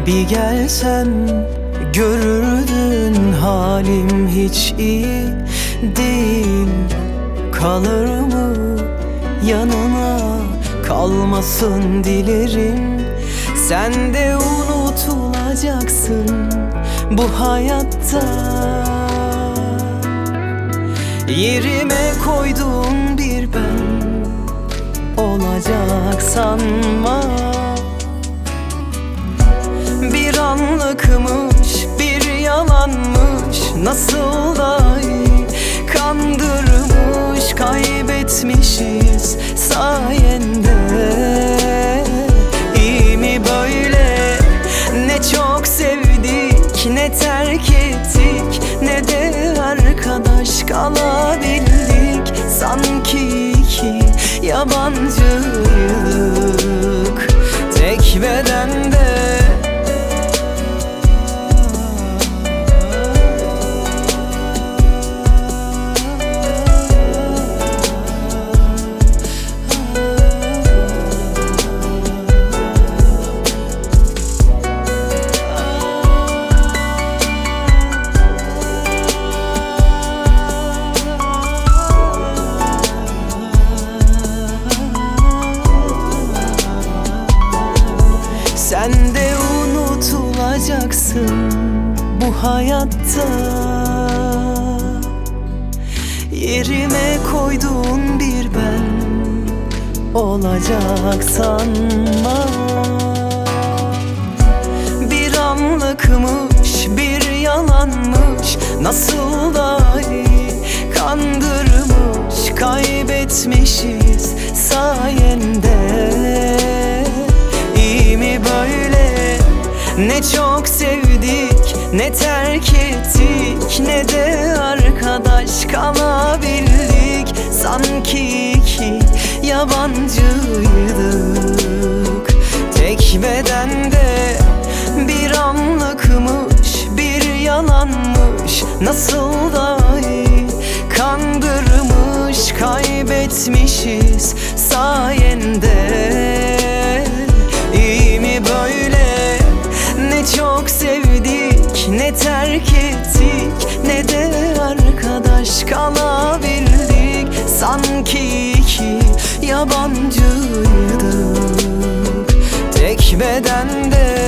Bir gelsen görürdün halim hiç iyi değil. Kalır mı yanına, kalmasın dilerim. Sen de unutulacaksın bu hayatta. Yerime koyduğum bir ben olacak sanma. Bir anlıkmış, bir yalanmış, nasıl da iyi kandırmış, kaybetmişiz sayende. İyi mi böyle? Ne çok sevdik, ne terk ettik, ne de arkadaş kalabildik. Sanki iki yabancıydık tek bedende. Sen de unutulacaksın bu hayatta. Yerime koyduğun bir ben olacak sanma. Bir anlıkmış, bir yalanmış, nasıl da iyi kandırmış, kaybetmişiz sayende. İyi mi böyle? Ne çok sevdik, ne terk ettik, ne de arkadaş kalabildik. Sanki iki yabancıydık tek bedende. Bir anlıkmış, bir yalanmış, nasıl da iyi kandırmış, kaybetmişiz sayende. İyi mi böyle? Ne çok sevdik, ne terk ettik, ne de arkadaş kalabildik. Sanki iki yabancıydık tek bedende.